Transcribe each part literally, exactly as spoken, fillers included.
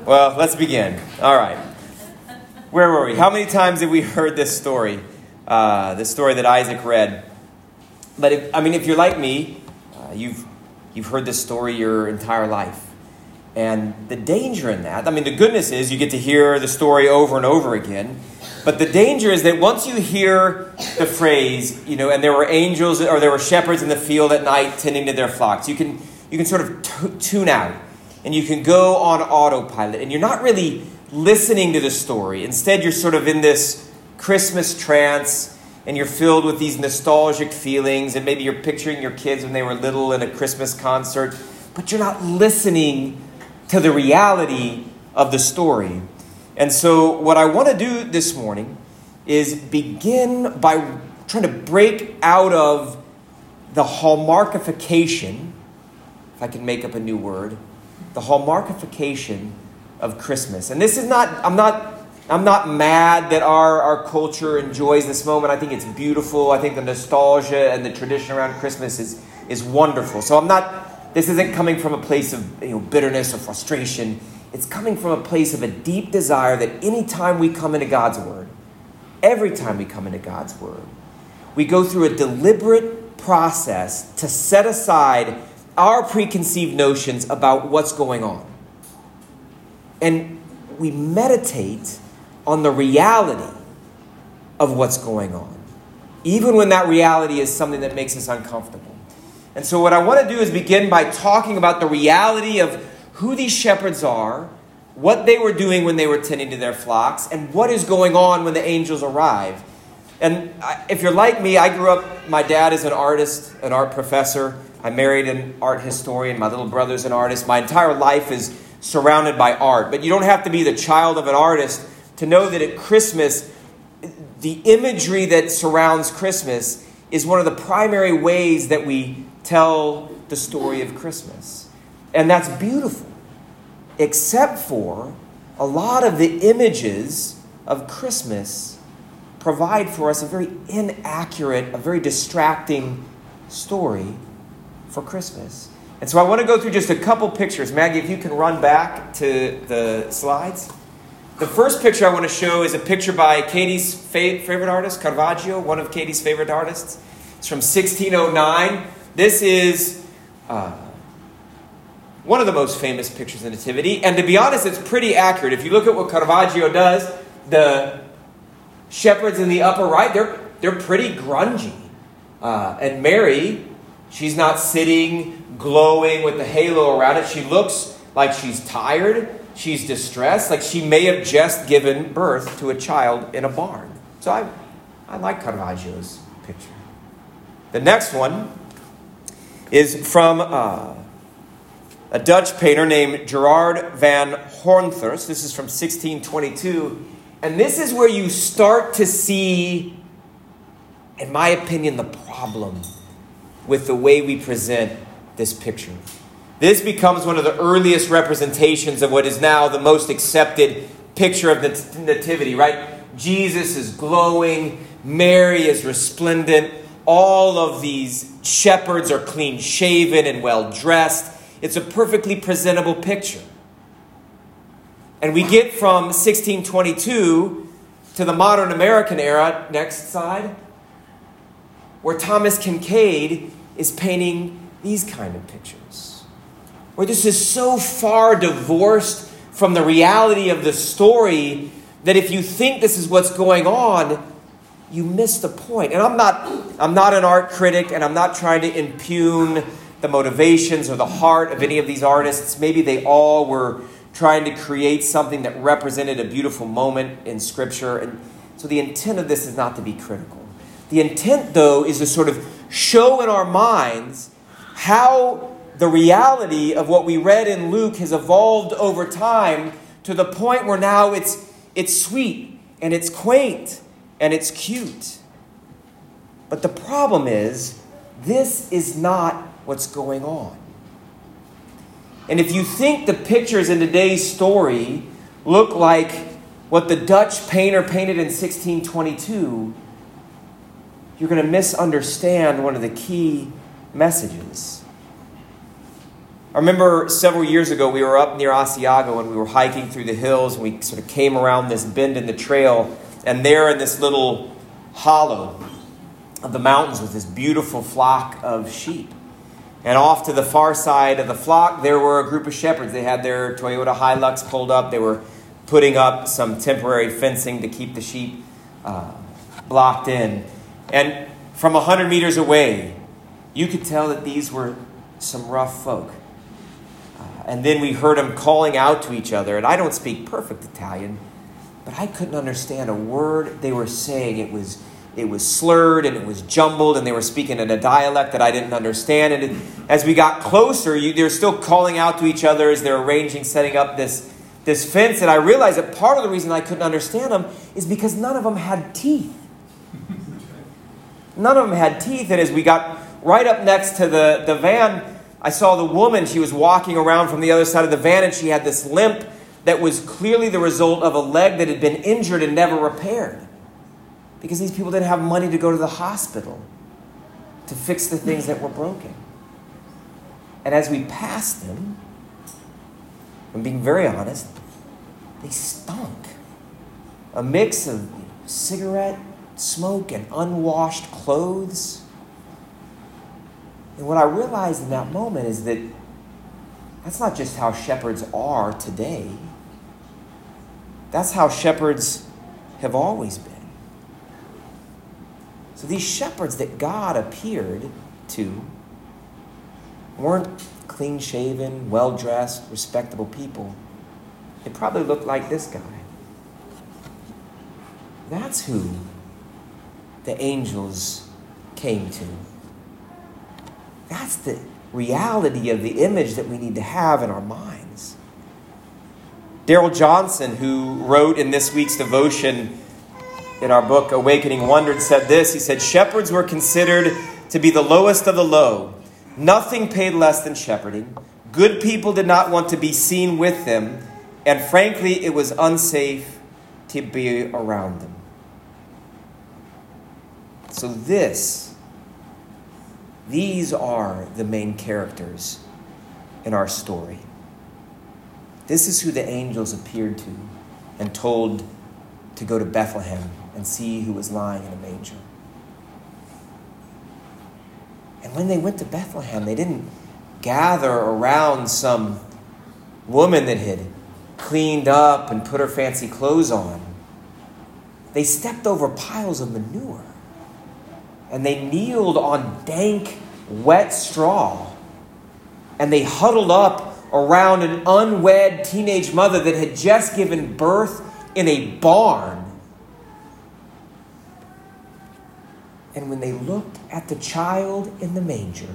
Well, let's begin. All right. Where were we? How many times have we heard this story? Uh, the story that Isaac read. But if, I mean, if you're like me, uh, you've you've heard this story your entire life. And the danger in that, I mean, the goodness is you get to hear the story over and over again. But the danger is that once you hear the phrase, you know, and there were angels or there were shepherds in the field at night tending to their flocks, you can you can sort of t- tune out. And you can go on autopilot. And you're not really listening to the story. Instead, you're sort of in this Christmas trance. And you're filled with these nostalgic feelings. And maybe you're picturing your kids when they were little in a Christmas concert. But you're not listening to the reality of the story. And so what I want to do this morning is begin by trying to break out of the hallmarkification, if I can make up a new word, the hallmarkification of Christmas. And this is not, I'm not, I'm not mad that our, our culture enjoys this moment. I think it's beautiful. I think the nostalgia and the tradition around Christmas is, is wonderful. So I'm not, this isn't coming from a place of you know, bitterness or frustration. It's coming from a place of a deep desire that anytime we come into God's Word, every time we come into God's Word, we go through a deliberate process to set aside our preconceived notions about what's going on. And we meditate on the reality of what's going on, even when that reality is something that makes us uncomfortable. And so what I want to do is begin by talking about the reality of who these shepherds are, what they were doing when they were tending to their flocks, and what is going on when the angels arrive. And if you're like me, I grew up, my dad is an artist, an art professor. I married an art historian. My little brother's an artist. My entire life is surrounded by art. But you don't have to be the child of an artist to know that at Christmas, the imagery that surrounds Christmas is one of the primary ways that we tell the story of Christmas. And that's beautiful, except for a lot of the images of Christmas provide for us a very inaccurate, a very distracting story for Christmas. And so I want to go through just a couple pictures. Maggie, if you can run back to the slides. The first picture I want to show is a picture by Katie's fa- favorite artist, Caravaggio, one of Katie's favorite artists. It's from sixteen oh nine. This is uh, one of the most famous pictures of the Nativity. And to be honest, it's pretty accurate. If you look at what Caravaggio does, the shepherds in the upper right, they're, they're pretty grungy. Uh, and Mary, she's not sitting, glowing with the halo around it. She looks like she's tired. She's distressed. Like she may have just given birth to a child in a barn. So I, I like Caravaggio's picture. The next one is from uh, a Dutch painter named Gerard van Hornthurst. This is from sixteen twenty-two. And this is where you start to see, in my opinion, the problem with the way we present this picture. This becomes one of the earliest representations of what is now the most accepted picture of the nativity, right? Jesus is glowing. Mary is resplendent. All of these shepherds are clean shaven and well dressed. It's a perfectly presentable picture. And we get from sixteen twenty-two to the modern American era, next slide, where Thomas Kinkade is painting these kind of pictures. Where this is so far divorced from the reality of the story that if you think this is what's going on, you miss the point. And I'm not, I'm not an art critic, and I'm not trying to impugn the motivations or the heart of any of these artists. Maybe they all were trying to create something that represented a beautiful moment in Scripture. And so the intent of this is not to be critical. The intent, though, is to sort of show in our minds how the reality of what we read in Luke has evolved over time to the point where now it's it's sweet and it's quaint and it's cute. But the problem is, this is not what's going on. And if you think the pictures in today's story look like what the Dutch painter painted in sixteen twenty-two, you're going to misunderstand one of the key messages. I remember several years ago, we were up near Asiago and we were hiking through the hills, and we sort of came around this bend in the trail, and there in this little hollow of the mountains was this beautiful flock of sheep. And off to the far side of the flock, there were a group of shepherds. They had their Toyota Hilux pulled up. They were putting up some temporary fencing to keep the sheep uh, blocked in. And from a hundred meters away, you could tell that these were some rough folk. And then we heard them calling out to each other. And I don't speak perfect Italian, but I couldn't understand a word they were saying. It was it was slurred and it was jumbled, and they were speaking in a dialect that I didn't understand. And it, as we got closer, you, they're still calling out to each other as they're arranging, setting up this, this fence. And I realized that part of the reason I couldn't understand them is because none of them had teeth. None of them had teeth. And as we got right up next to the, the van, I saw the woman. She was walking around from the other side of the van, and she had this limp that was clearly the result of a leg that had been injured and never repaired, because these people didn't have money to go to the hospital to fix the things that were broken. And as we passed them, I'm being very honest, they stunk. A mix of cigarette smoke and unwashed clothes. And what I realized in that moment is that that's not just how shepherds are today. That's how shepherds have always been. So these shepherds that God appeared to weren't clean-shaven, well-dressed, respectable people. They probably looked like this guy. That's who the angels came to. That's the reality of the image that we need to have in our minds. Darrell Johnson, who wrote in this week's devotion in our book, Awakening Wondered, said this. He said, shepherds were considered to be the lowest of the low. Nothing paid less than shepherding. Good people did not want to be seen with them. And frankly, it was unsafe to be around them. So this, these are the main characters in our story. This is who the angels appeared to and told to go to Bethlehem and see who was lying in a manger. And when they went to Bethlehem, they didn't gather around some woman that had cleaned up and put her fancy clothes on. They stepped over piles of manure, and they kneeled on dank, wet straw, and they huddled up around an unwed teenage mother that had just given birth in a barn. And when they looked at the child in the manger,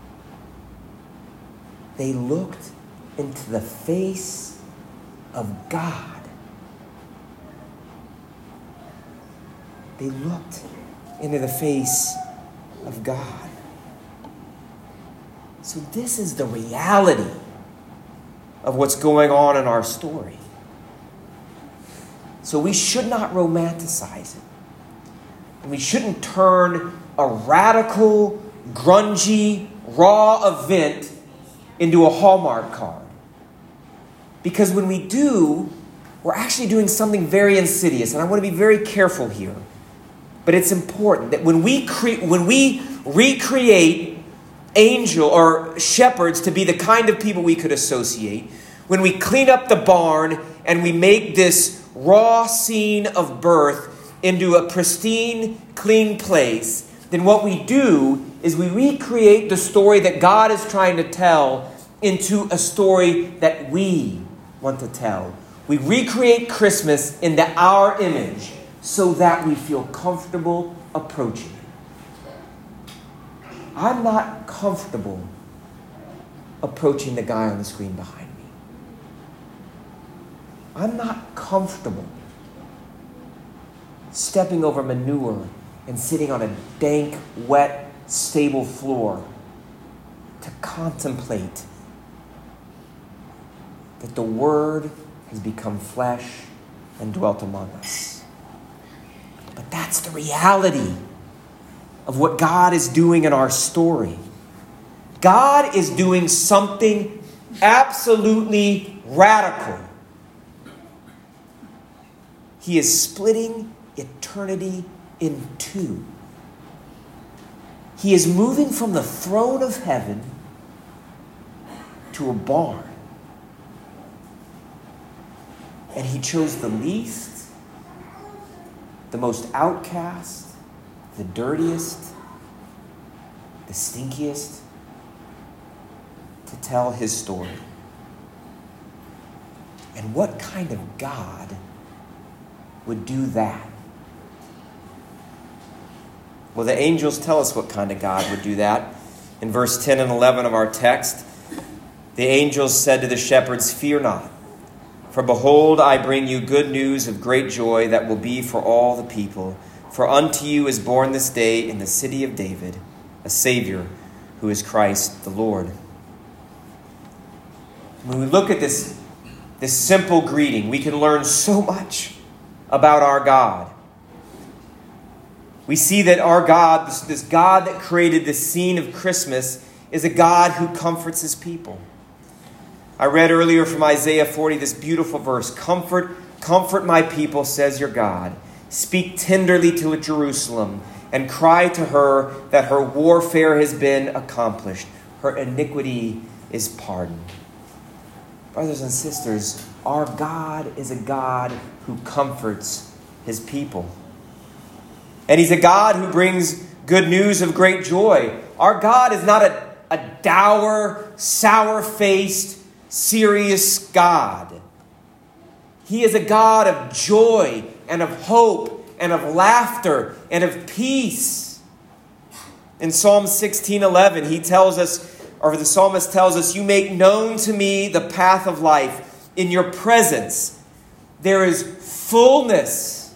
they looked into the face of God. They looked into the face of God. So this is the reality of what's going on in our story. So we should not romanticize it. And we shouldn't turn a radical, grungy, raw event into a Hallmark card. Because when we do, we're actually doing something very insidious. And I want to be very careful here. But it's important that when we cre- when we recreate angel or shepherds to be the kind of people we could associate, when we clean up the barn and we make this raw scene of birth into a pristine, clean place, then what we do is we recreate the story that God is trying to tell into a story that we want to tell. We recreate Christmas into our image so that we feel comfortable approaching it. I'm not comfortable approaching the guy on the screen behind me. I'm not comfortable stepping over manure and sitting on a dank, wet, stable floor to contemplate that the Word has become flesh and dwelt among us. But that's the reality of what God is doing in our story. God is doing something absolutely radical. He is splitting eternity in two. He is moving from the throne of heaven to a barn. And he chose the least, the most outcast, the dirtiest, the stinkiest, to tell his story. And what kind of God would do that? Well, the angels tell us what kind of God would do that. In verse ten and eleven of our text, the angels said to the shepherds, "Fear not, for behold, I bring you good news of great joy that will be for all the people. For unto you is born this day in the city of David a Savior, who is Christ the Lord." When we look at this, this simple greeting, we can learn so much about our God. We see that our God, this, this God that created this scene of Christmas, is a God who comforts his people. I read earlier from Isaiah forty this beautiful verse, "Comfort, comfort my people, says your God. Speak tenderly to Jerusalem and cry to her that her warfare has been accomplished. Her iniquity is pardoned." Brothers and sisters, our God is a God who comforts his people. And he's a God who brings good news of great joy. Our God is not a, a dour, sour-faced, serious God. He is a God of joy and of hope and of laughter and of peace. In Psalm sixteen eleven, he tells us, or the psalmist tells us, "You make known to me the path of life. In your presence there is fullness,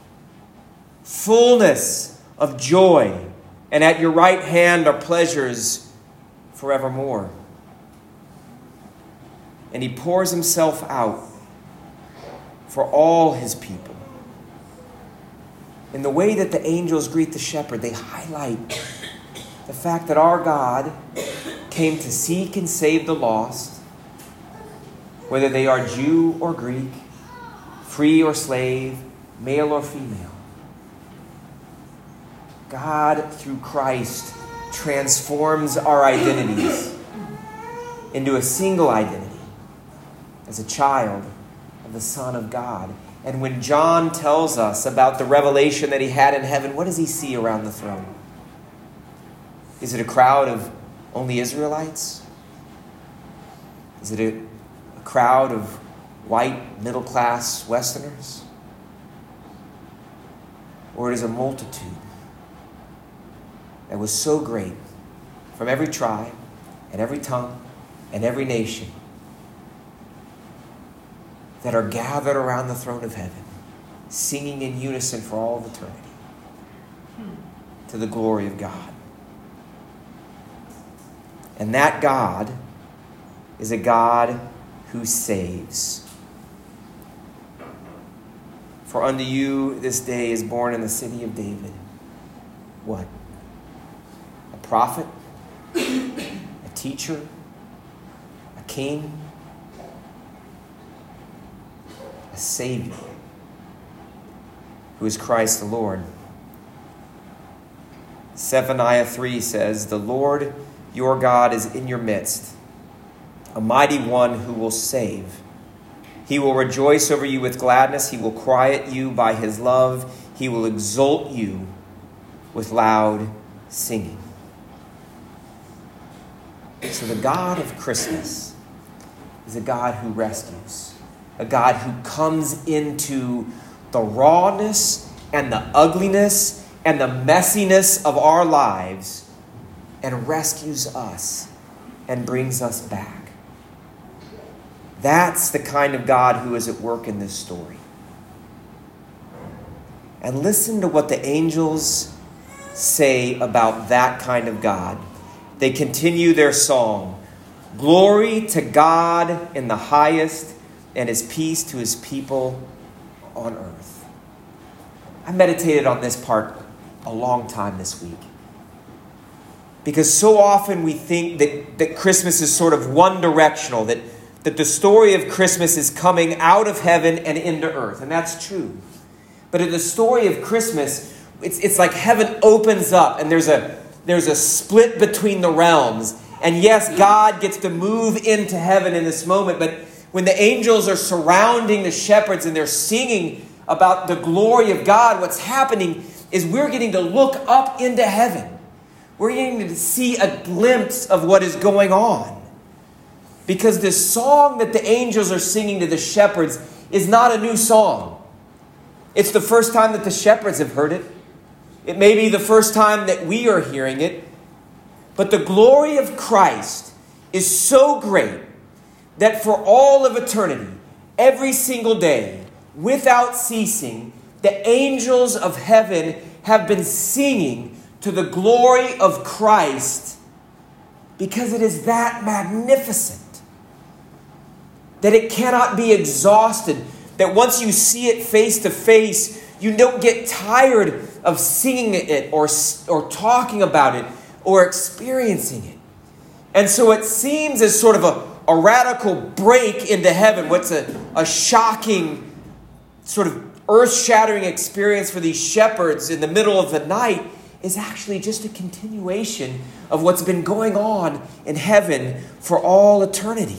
fullness of joy, and at your right hand are pleasures forevermore." And he pours himself out for all his people. In the way that the angels greet the shepherd, they highlight the fact that our God came to seek and save the lost, whether they are Jew or Greek, free or slave, male or female. God, through Christ, transforms our identities into a single identity as a child of the Son of God. And when John tells us about the revelation that he had in heaven, what does he see around the throne? Is it a crowd of only Israelites? Is it a, a crowd of white, middle-class Westerners? Or it is a multitude that was so great from every tribe and every tongue and every nation that are gathered around the throne of heaven, singing in unison for all of eternity to the glory of God. And that God is a God who saves. "For unto you this day is born in the city of David" what? A prophet? A teacher? A king? A Savior, who is Christ the Lord. Zephaniah three says, "The Lord your God is in your midst, a mighty one who will save. He will rejoice over you with gladness. He will quiet you by his love. He will exalt you with loud singing." So the God of Christmas is a God who rescues, a God who comes into the rawness and the ugliness and the messiness of our lives and rescues us and brings us back. That's the kind of God who is at work in this story. And listen to what the angels say about that kind of God. They continue their song. "Glory to God in the highest, and his peace to his people on earth." I meditated on this part a long time this week. Because so often we think that, that Christmas is sort of one directional, that, that the story of Christmas is coming out of heaven and into earth. And that's true. But in the story of Christmas, it's, it's like heaven opens up and there's a, there's a split between the realms. And yes, God gets to move into heaven in this moment. But when the angels are surrounding the shepherds and they're singing about the glory of God, what's happening is we're getting to look up into heaven. We're getting to see a glimpse of what is going on. Because this song that the angels are singing to the shepherds is not a new song. It's the first time that the shepherds have heard it. It may be the first time that we are hearing it. But the glory of Christ is so great that for all of eternity, every single day, without ceasing, the angels of heaven have been singing to the glory of Christ because it is that magnificent that it cannot be exhausted, that once you see it face to face, you don't get tired of singing it or, or talking about it or experiencing it. And so it seems as sort of a, a radical break into heaven, what's a, a shocking, sort of earth-shattering experience for these shepherds in the middle of the night is actually just a continuation of what's been going on in heaven for all eternity.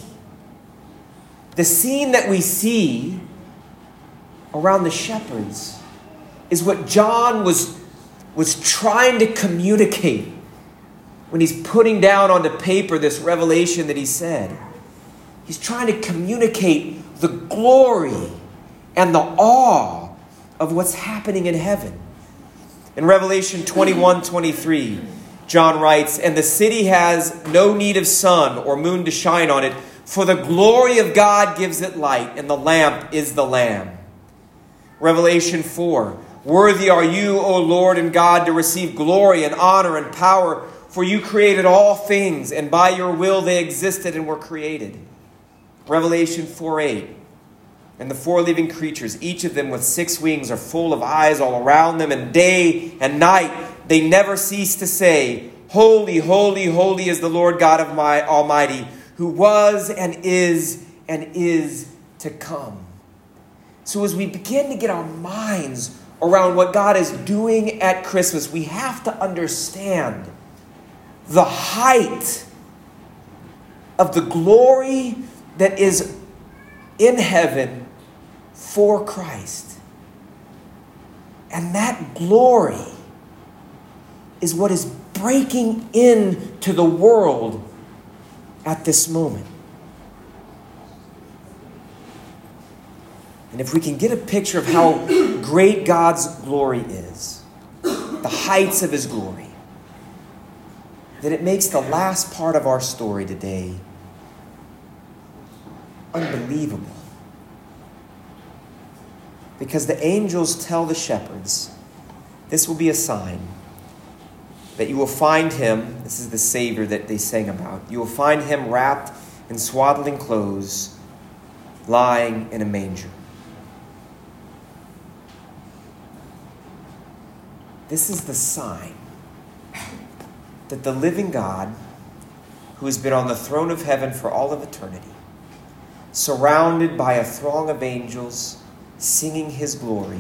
The scene that we see around the shepherds is what John was, was trying to communicate when he's putting down onto paper this revelation that he said. He's trying to communicate the glory and the awe of what's happening in heaven. In Revelation twenty-one twenty-three, John writes, "And the city has no need of sun or moon to shine on it, for the glory of God gives it light, and the lamp is the Lamb." Revelation four, "Worthy are you, O Lord and God, to receive glory and honor and power, for you created all things, and by your will they existed and were created." Revelation four eight, "And the four living creatures, each of them with six wings, are full of eyes all around them, and day and night they never cease to say, Holy, holy, holy is the Lord God of my Almighty, who was and is and is to come." So as we begin to get our minds around what God is doing at Christmas, we have to understand the height of the glory that is in heaven for Christ. And that glory is what is breaking into the world at this moment. And if we can get a picture of how great God's glory is, the heights of his glory, then it makes the last part of our story today unbelievable. Because the angels tell the shepherds, this will be a sign that you will find him, this is the Savior that they sang about, you will find him wrapped in swaddling clothes, lying in a manger. This is the sign that the living God, who has been on the throne of heaven for all of eternity, surrounded by a throng of angels singing his glory,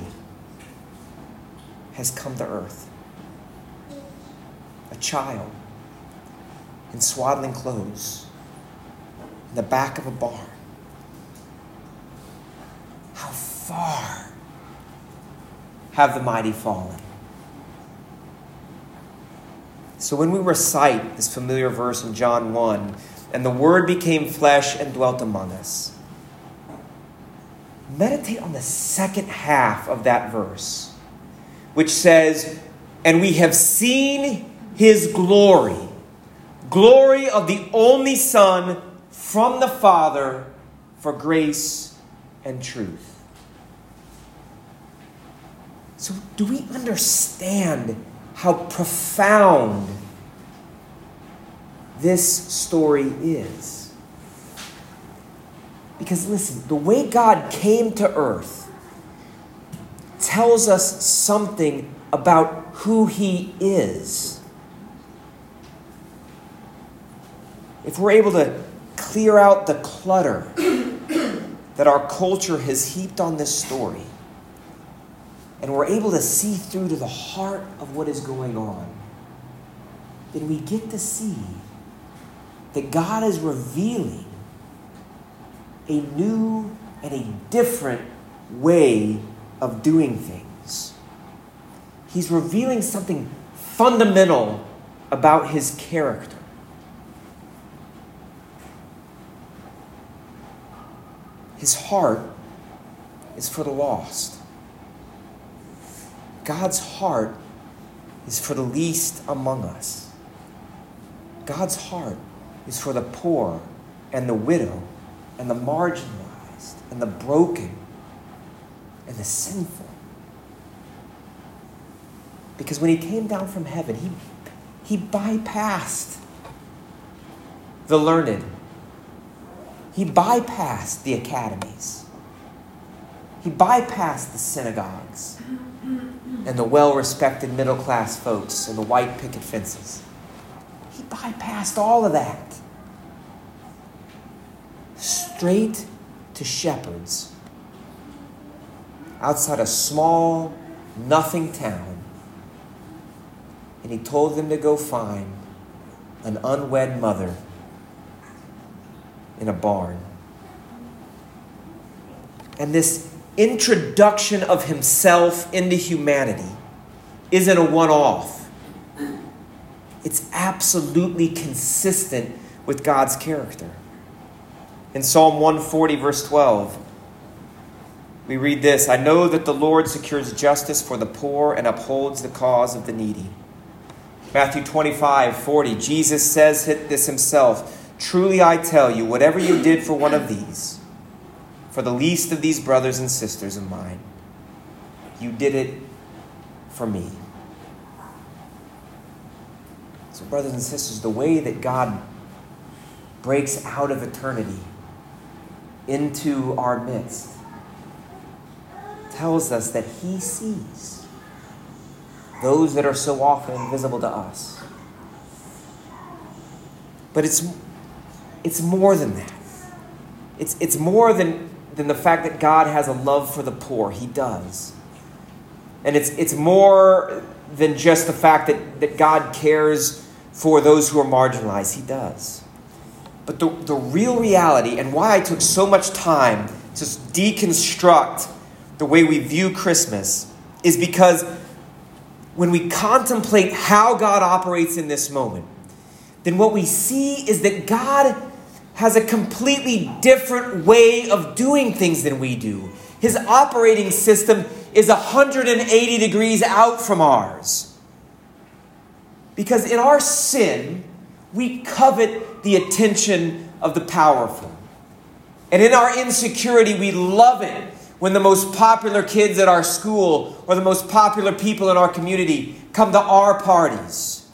has come to earth. A child in swaddling clothes in the back of a barn. How far have the mighty fallen? So when we recite this familiar verse in John one, "And the Word became flesh and dwelt among us," meditate on the second half of that verse, which says, "And we have seen his glory, glory of the only Son from the Father, for grace and truth." So do we understand how profound this story is? Because listen, the way God came to earth tells us something about who he is. if we're able to clear out the clutter that our culture has heaped on this story, and we're able to see through to the heart of what is going on, then we get to see that God is revealing a new and a different way of doing things. He's revealing something fundamental about his character. His heart is for the lost. God's heart is for the least among us. God's heart is for the poor and the widow and the marginalized and the broken and the sinful. Because when he came down from heaven, he, he bypassed the learned. He bypassed the academies. He bypassed the synagogues and the well-respected middle-class folks and the white picket fences. He bypassed all of that. Straight to shepherds outside a small, nothing town. And he told them to go find an unwed mother in a barn. And this introduction of himself into humanity isn't a one-off. It's absolutely consistent with God's character. In Psalm one forty, verse twelve, we read this: I know that the Lord secures justice for the poor and upholds the cause of the needy. Matthew twenty-five forty, Jesus says this himself: truly I tell you, whatever you did for one of these, for the least of these brothers and sisters of mine, you did it for me. So, brothers and sisters, the way that God breaks out of eternity into our midst tells us that he sees those that are so often invisible to us. But it's it's more than that. It's it's more than, than the fact that God has a love for the poor. He does. And it's it's more than just the fact that, that God cares for those who are marginalized. He does. But the, the real reality, and why I took so much time to deconstruct the way we view Christmas, is because when we contemplate how God operates in this moment, then what we see is that God has a completely different way of doing things than we do. His operating system is one hundred eighty degrees out from ours. Because in our sin, we covet the attention of the powerful. And in our insecurity, we love it when the most popular kids at our school or the most popular people in our community come to our parties.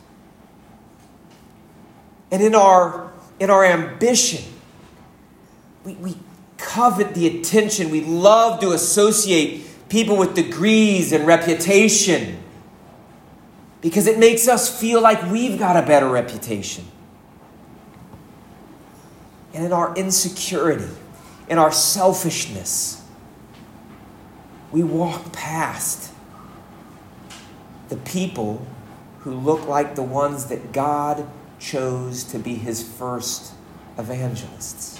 And in our, in our ambition, we, we covet the attention. We love to associate people with degrees and reputation because it makes us feel like we've got a better reputation. And in our insecurity, in our selfishness, we walk past the people who look like the ones that God chose to be his first evangelists.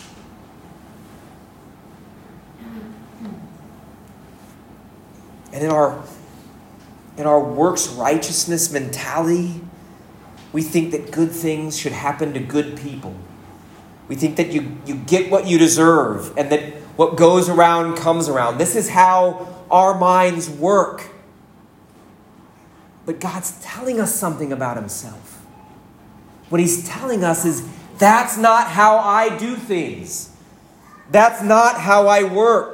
And in our, in our works righteousness mentality, we think that good things should happen to good people. We think that you, you get what you deserve and that what goes around comes around. This is how our minds work. But God's telling us something about himself. What he's telling us is, that's not how I do things. That's not how I work.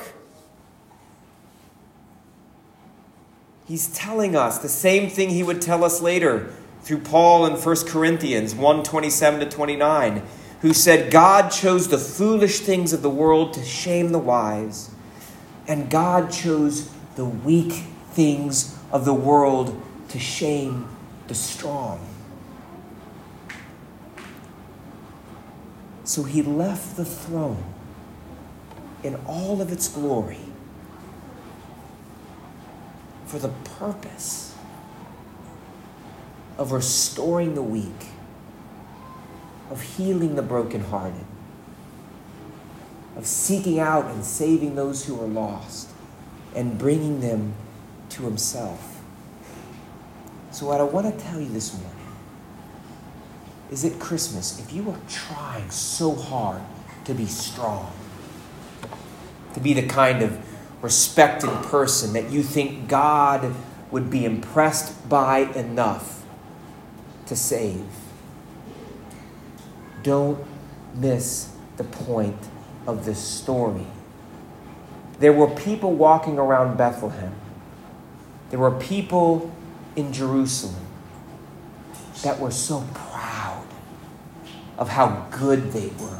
He's telling us the same thing he would tell us later through Paul in First Corinthians one twenty-seven to twenty-nine, who said, God chose the foolish things of the world to shame the wise, and God chose the weak things of the world to shame the strong. So he left the throne in all of its glory for the purpose of restoring the weak, of healing the brokenhearted, of seeking out and saving those who are lost and bringing them to himself. So what I want to tell you this morning is at Christmas, if you are trying so hard to be strong, to be the kind of respected person that you think God would be impressed by enough to save, don't miss the point of this story. There were people walking around Bethlehem. There were people in Jerusalem that were so proud of how good they were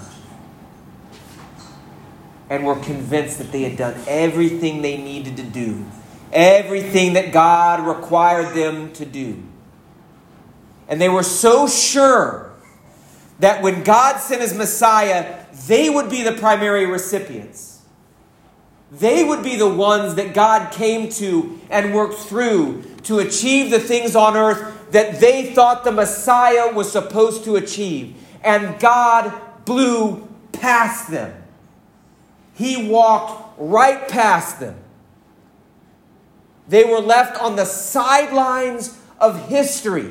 and were convinced that they had done everything they needed to do, everything that God required them to do. And they were so sure that when God sent his Messiah, they would be the primary recipients. They would be the ones that God came to and worked through to achieve the things on earth that they thought the Messiah was supposed to achieve. And God blew past them. He walked right past them. They were left on the sidelines of history.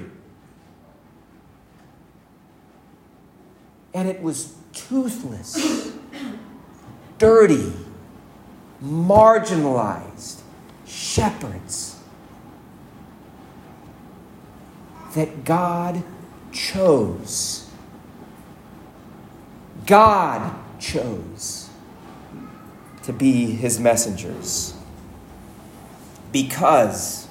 And it was toothless, dirty, marginalized shepherds that God chose. God chose to be his messengers because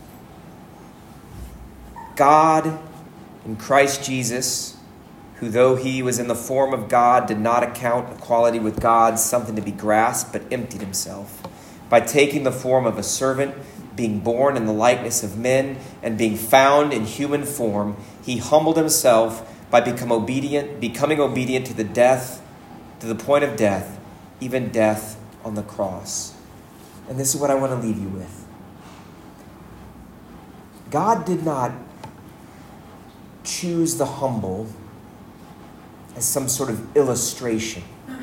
God in Christ Jesus, who though he was in the form of God, did not account equality with God something to be grasped, but emptied himself by taking the form of a servant, being born in the likeness of men, and being found in human form. He humbled himself by become obedient, becoming obedient to the death, to the point of death, even death on the cross. And this is what I want to leave you with. God did not choose the humble as some sort of illustration.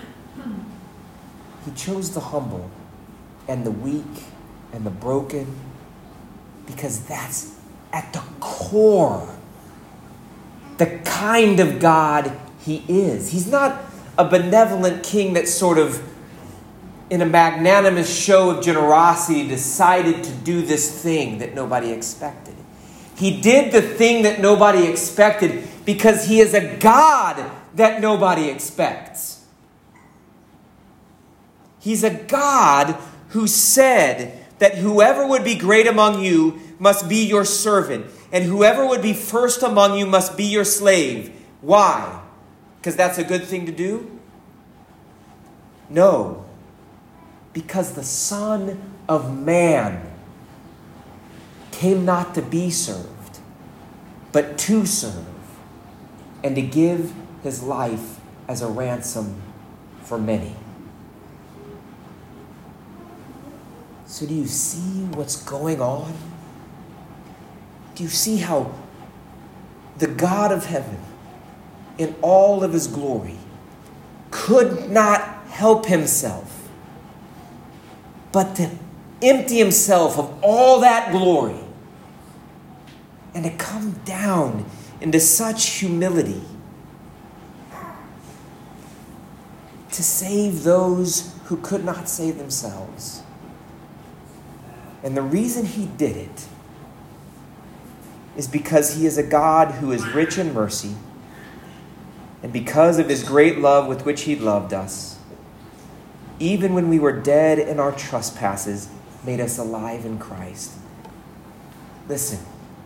He chose the humble and the weak and the broken because that's at the core the kind of God he is. He's not a benevolent king that sort of, in a magnanimous show of generosity, decided to do this thing that nobody expected. He did the thing that nobody expected because he is a God that nobody expects. He's a God who said that whoever would be great among you must be your servant, and whoever would be first among you must be your slave. Why? Because that's a good thing to do? No. Because the Son of Man came not to be served, but to serve, and to give his life as a ransom for many. So do you see what's going on? Do you see how the God of heaven, in all of his glory, could not help himself but to empty himself of all that glory and to come down into such humility to save those who could not save themselves? And the reason he did it is because he is a God who is rich in mercy, and because of his great love with which he loved us, even when we were dead in our trespasses, made us alive in Christ. Listen,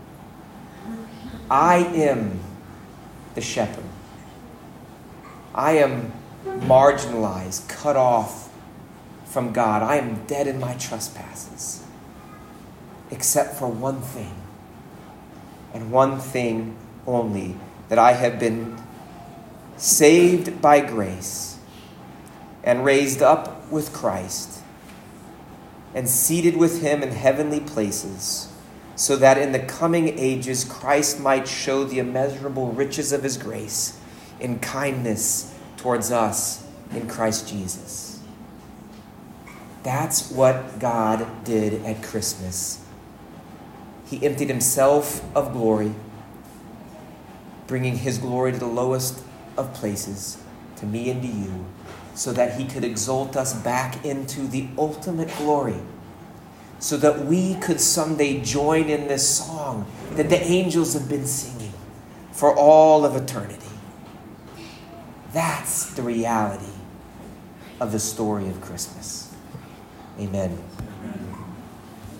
I am the shepherd. I am marginalized, cut off from God. I am dead in my trespasses, except for one thing, and one thing only, that I have been saved by grace, and raised up with Christ, and seated with him in heavenly places, so that in the coming ages Christ might show the immeasurable riches of his grace in kindness towards us in Christ Jesus. That's what God did at Christmas. He emptied himself of glory, bringing his glory to the lowest of places, to me and to you, so that he could exalt us back into the ultimate glory, so that we could someday join in this song that the angels have been singing for all of eternity. That's the reality of the story of Christmas. Amen.